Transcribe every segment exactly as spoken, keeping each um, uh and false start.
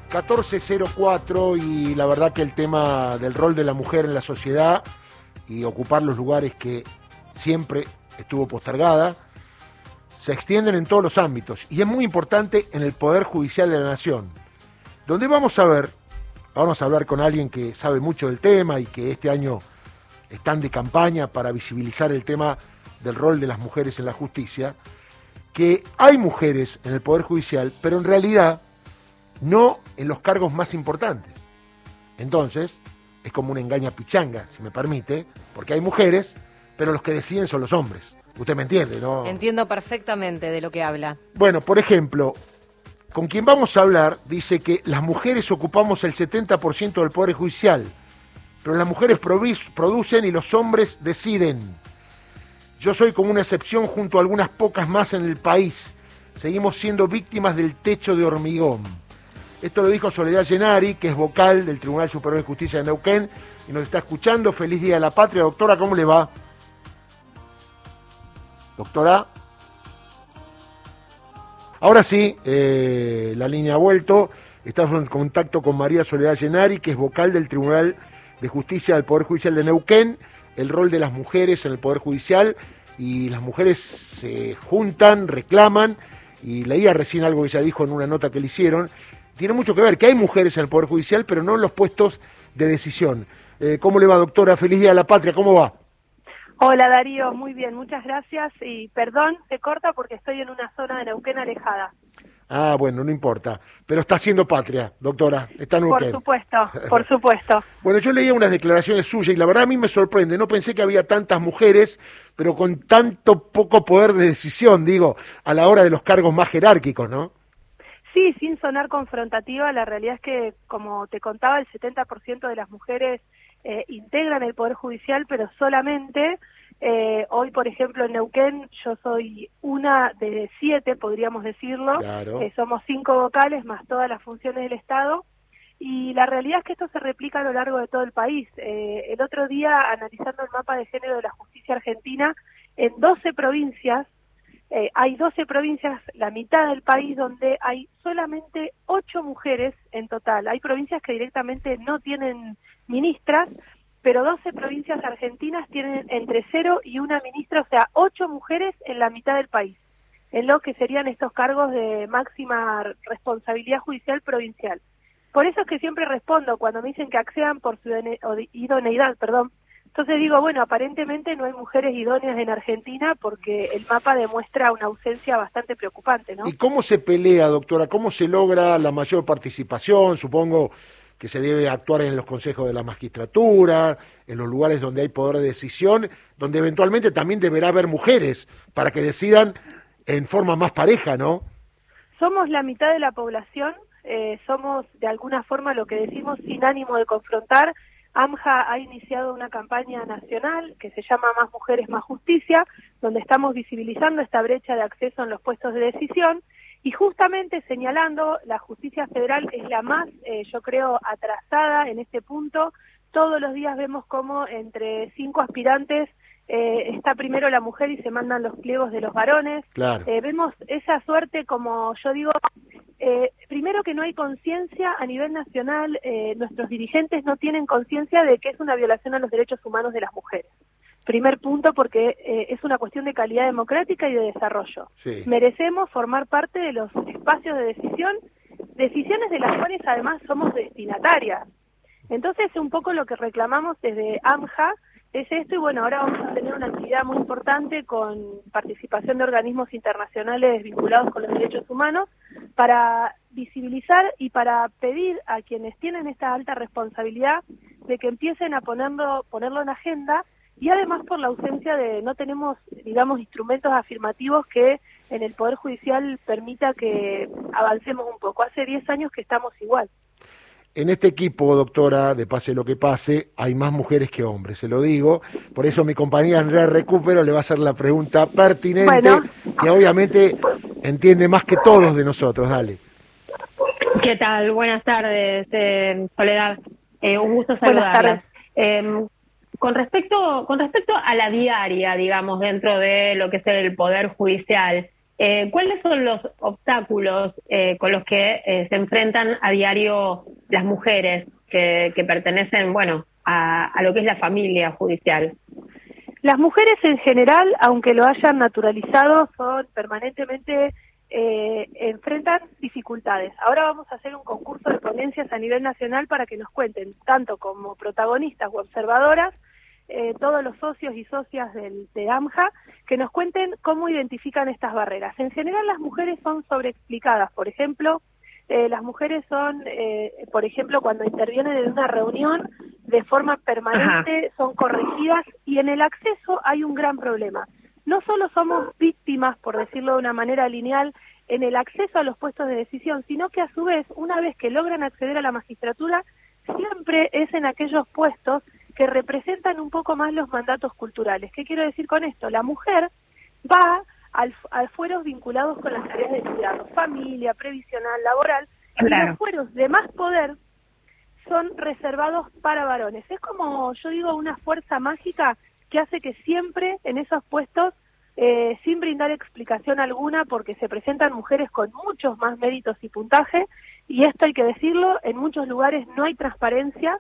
catorce cero cuatro, y la verdad que el tema del rol de la mujer en la sociedad y ocupar los lugares que siempre estuvo postergada, se extienden en todos los ámbitos, y es muy importante en el Poder Judicial de la Nación, donde vamos a ver, vamos a hablar con alguien que sabe mucho del tema y que este año están de campaña para visibilizar el tema del rol de las mujeres en la justicia, que hay mujeres en el Poder Judicial, pero en realidad no en los cargos más importantes. Entonces, es como una engaña pichanga, si me permite, porque hay mujeres, pero los que deciden son los hombres. Usted me entiende, ¿no? Entiendo perfectamente de lo que habla. Bueno, por ejemplo, con quien vamos a hablar dice que las mujeres ocupamos el setenta por ciento del Poder Judicial, pero las mujeres producen y los hombres deciden. Yo soy como una excepción junto a algunas pocas más en el país. Seguimos siendo víctimas del techo de hormigón. Esto lo dijo Soledad Gennari, que es vocal del Tribunal Superior de Justicia de Neuquén, y nos está escuchando. Feliz Día de la Patria. Doctora, ¿cómo le va? Doctora. Ahora sí, eh, la línea ha vuelto. Estamos en contacto con María Soledad Gennari, que es vocal del Tribunal de Justicia del Poder Judicial de Neuquén. El rol de las mujeres en el Poder Judicial, y las mujeres se juntan, reclaman, y leía recién algo que ella dijo en una nota que le hicieron. Tiene mucho que ver, que hay mujeres en el Poder Judicial, pero no en los puestos de decisión. Eh, ¿Cómo le va, doctora? Feliz Día de la Patria, ¿cómo va? Hola, Darío, muy bien, muchas gracias, y perdón, se corta porque estoy en una zona de Neuquén alejada. Ah, bueno, no importa, pero está haciendo patria, doctora, está en Neuquén. Por supuesto, por supuesto. Bueno, yo leía unas declaraciones suyas y la verdad a mí me sorprende, no pensé que había tantas mujeres, pero con tanto poco poder de decisión, digo, a la hora de los cargos más jerárquicos, ¿no? Sí, sin sonar confrontativa, la realidad es que, como te contaba, el setenta por ciento de las mujeres eh, integran el Poder Judicial, pero solamente, eh, hoy por ejemplo en Neuquén, yo soy una de siete, podríamos decirlo, Claro. eh, somos cinco vocales más todas las funciones del Estado, y la realidad es que esto se replica a lo largo de todo el país. Eh, el otro día, analizando el mapa de género de la justicia argentina, en doce provincias, Eh, hay doce provincias, la mitad del país, donde hay solamente ocho mujeres en total. Hay provincias que directamente no tienen ministras, pero doce provincias argentinas tienen entre cero y una ministra, o sea, ocho mujeres en la mitad del país, en lo que serían estos cargos de máxima responsabilidad judicial provincial. Por eso es que siempre respondo cuando me dicen que accedan por su idoneidad, perdón. Entonces digo, bueno, aparentemente no hay mujeres idóneas en Argentina porque el mapa demuestra una ausencia bastante preocupante, ¿no? ¿Y cómo se pelea, doctora? ¿Cómo se logra la mayor participación? Supongo que se debe actuar en los consejos de la magistratura, en los lugares donde hay poder de decisión, donde eventualmente también deberá haber mujeres para que decidan en forma más pareja, ¿no? Somos la mitad de la población, eh, somos de alguna forma lo que decimos sin ánimo de confrontar. AMJA ha iniciado una campaña nacional que se llama Más Mujeres, Más Justicia, donde estamos visibilizando esta brecha de acceso en los puestos de decisión y justamente señalando la justicia federal es la más, eh, yo creo, atrasada en este punto. Todos los días vemos cómo entre cinco aspirantes eh, está primero la mujer y se mandan los pliegos de los varones. Claro. Eh, vemos esa suerte, como yo digo, Eh, primero que no hay conciencia a nivel nacional, eh, nuestros dirigentes no tienen conciencia de que es una violación a los derechos humanos de las mujeres. Primer punto, porque eh, es una cuestión de calidad democrática y de desarrollo. Sí. Merecemos formar parte de los espacios de decisión, decisiones de las cuales además somos destinatarias. Entonces, un poco lo que reclamamos desde AMJA es esto, y bueno, ahora vamos a tener una actividad muy importante con participación de organismos internacionales vinculados con los derechos humanos para visibilizar y para pedir a quienes tienen esta alta responsabilidad de que empiecen a ponerlo, ponerlo en agenda, y además por la ausencia de, no tenemos, digamos, instrumentos afirmativos que en el Poder Judicial permita que avancemos un poco. Hace diez años que estamos igual. En este equipo, doctora, de pase lo que pase, hay más mujeres que hombres, se lo digo. Por eso mi compañera Andrea Recupero le va a hacer la pregunta pertinente, bueno, que obviamente entiende más que todos de nosotros. Dale. ¿Qué tal? Buenas tardes, eh, Soledad. Eh, un gusto saludarla. Eh, con respecto, con respecto a la diaria, digamos, dentro de lo que es el Poder Judicial, Eh, ¿Cuáles son los obstáculos eh, con los que eh, se enfrentan a diario las mujeres que, que pertenecen, bueno, a, a lo que es la familia judicial? Las mujeres en general, aunque lo hayan naturalizado, son permanentemente, eh, enfrentan dificultades. Ahora vamos a hacer un concurso de ponencias a nivel nacional para que nos cuenten, tanto como protagonistas u observadoras, Eh, todos los socios y socias del, de AMJA, que nos cuenten cómo identifican estas barreras. En general las mujeres son sobreexplicadas, por ejemplo, eh, las mujeres son, eh, por ejemplo, cuando intervienen en una reunión de forma permanente, Ajá. son corregidas, y en el acceso hay un gran problema. No solo somos víctimas, por decirlo de una manera lineal, en el acceso a los puestos de decisión, sino que a su vez, una vez que logran acceder a la magistratura, siempre es en aquellos puestos que representan un poco más los mandatos culturales. ¿Qué quiero decir con esto? La mujer va al, a fueros vinculados con las tareas de cuidado, familia, previsional, laboral, claro. Y los fueros de más poder son reservados para varones. Es como, yo digo, una fuerza mágica que hace que siempre en esos puestos, eh, sin brindar explicación alguna, porque se presentan mujeres con muchos más méritos y puntaje, y esto hay que decirlo, en muchos lugares no hay transparencia,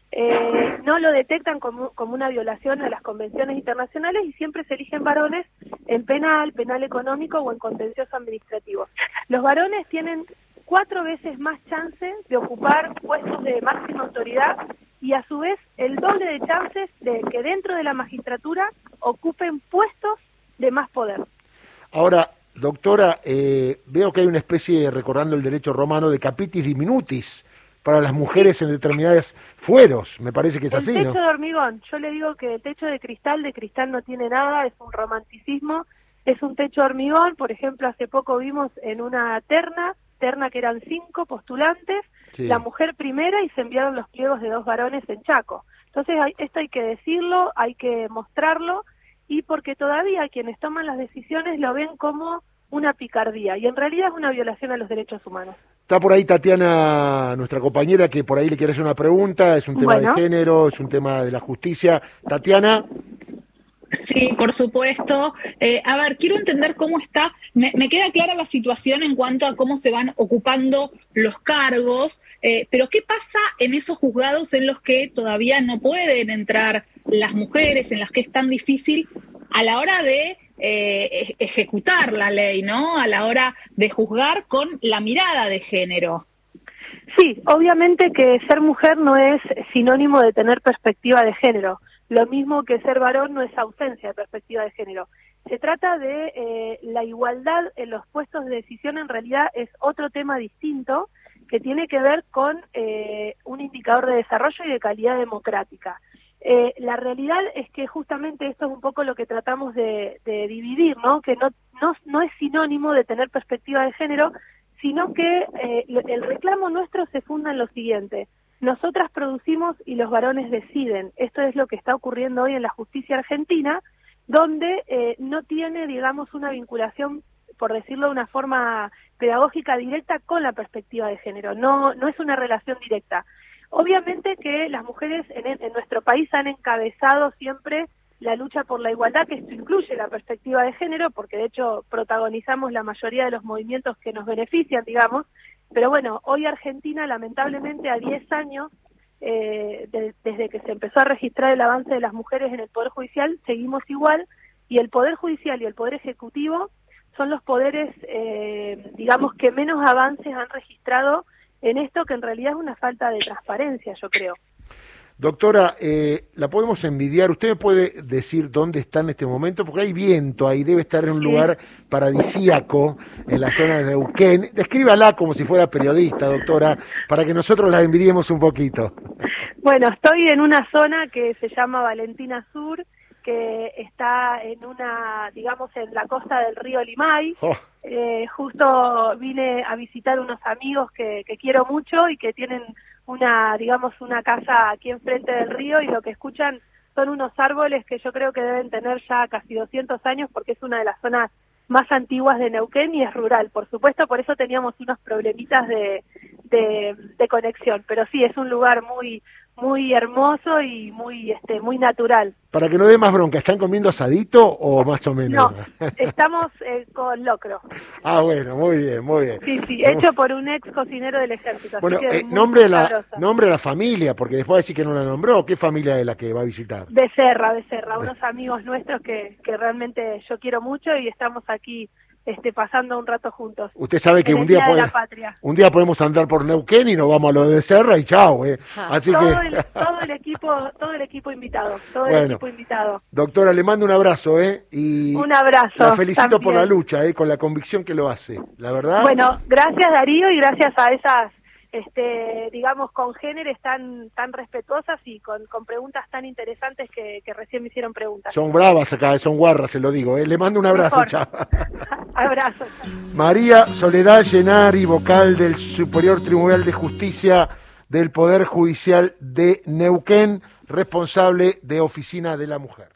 Eh, no lo detectan como, como una violación a las convenciones internacionales y siempre se eligen varones en penal, penal económico o en contencioso administrativo. Los varones tienen cuatro veces más chances de ocupar puestos de máxima autoridad y a su vez el doble de chances de que dentro de la magistratura ocupen puestos de más poder. Ahora, doctora, eh, veo que hay una especie, recordando el derecho romano, de capitis diminutis para las mujeres en determinados fueros, me parece que es así, ¿no? El techo de hormigón, yo le digo que el techo de cristal, de cristal no tiene nada, es un romanticismo, es un techo de hormigón. Por ejemplo, hace poco vimos en una terna, terna que eran cinco postulantes, sí. La mujer primera, y se enviaron los pliegos de dos varones en Chaco. Entonces hay, esto hay que decirlo, hay que mostrarlo, y porque todavía quienes toman las decisiones lo ven como una picardía, y en realidad es una violación a los derechos humanos. Está por ahí Tatiana, nuestra compañera, que por ahí le quiere hacer una pregunta, es un tema bueno. de género, es un tema de la justicia. Tatiana. Sí, por supuesto. Eh, a ver, quiero entender cómo está, me, me queda clara la situación en cuanto a cómo se van ocupando los cargos, eh, pero ¿qué pasa en esos juzgados en los que todavía no pueden entrar las mujeres, en las que es tan difícil a la hora de eh, ejecutar la ley, ¿no? A la hora de juzgar con la mirada de género? Sí, obviamente que ser mujer no es sinónimo de tener perspectiva de género. Lo mismo que ser varón no es ausencia de perspectiva de género. Se trata de eh, la igualdad en los puestos de decisión, en realidad es otro tema distinto que tiene que ver con eh, un indicador de desarrollo y de calidad democrática. Eh, la realidad es que justamente esto es un poco lo que tratamos de, de dividir, ¿no? Que no, no, no es sinónimo de tener perspectiva de género, sino que eh, el reclamo nuestro se funda en lo siguiente. Nosotras producimos y los varones deciden. Esto es lo que está ocurriendo hoy en la justicia argentina, donde eh, no tiene, digamos, una vinculación, por decirlo de una forma pedagógica, directa con la perspectiva de género. No, no es una relación directa. Obviamente que las mujeres en, en nuestro país han encabezado siempre la lucha por la igualdad, que esto incluye la perspectiva de género, porque de hecho protagonizamos la mayoría de los movimientos que nos benefician, digamos. Pero bueno, hoy Argentina, lamentablemente, a diez años, eh, de, desde que se empezó a registrar el avance de las mujeres en el Poder Judicial, seguimos igual, y el Poder Judicial y el Poder Ejecutivo son los poderes, eh, digamos, que menos avances han registrado en esto, que en realidad es una falta de transparencia, yo creo. Doctora, eh, la podemos envidiar. ¿Usted me puede decir dónde está en este momento? Porque hay viento ahí, debe estar en un lugar paradisíaco, en la zona de Neuquén. Descríbala como si fuera periodista, doctora, para que nosotros la envidiemos un poquito. Bueno, estoy en una zona que se llama Valentina Sur, que está en una, digamos, en la costa del río Limay. Oh. Eh, justo vine a visitar unos amigos que, que quiero mucho y que tienen una, digamos, una casa aquí enfrente del río, y lo que escuchan son unos árboles que yo creo que deben tener ya casi doscientos años, porque es una de las zonas más antiguas de Neuquén y es rural. Por supuesto, por eso teníamos unos problemitas de, de, de conexión. Pero sí, es un lugar muy muy hermoso y muy este muy natural. Para que no dé más bronca, ¿están comiendo asadito o más o menos? No, estamos eh, con locro. Ah, bueno, muy bien, muy bien. Sí, sí, hecho por un ex cocinero del ejército. Bueno, así que eh, muy nombre, la, sabrosa. nombre de la familia, porque después va a decir que no la nombró. ¿Qué familia es la que va a visitar? Becerra, Becerra, unos amigos nuestros que, que realmente yo quiero mucho y estamos aquí este, pasando un rato juntos. Usted sabe que en un el día, Día de puede, la Patria. un día podemos andar por Neuquén y nos vamos a lo de Serra y chao, ¿eh? Así todo, que... el, todo el equipo, todo el equipo invitado, todo el Bueno. equipo invitado. Doctora, le mando un abrazo, ¿eh? Y Un abrazo. la felicito también. por la lucha, ¿eh? Con la convicción que lo hace, la verdad. Bueno, gracias Darío y gracias a esas, este, digamos, congéneres tan tan respetuosas y con, con preguntas tan interesantes que, que recién me hicieron preguntas. Son bravas acá, son guarras, se lo digo, ¿eh? Le mando un abrazo, Mejor. chao. Abrazo. María Soledad Llenari, vocal del Superior Tribunal de Justicia del Poder Judicial de Neuquén, responsable de Oficina de la Mujer.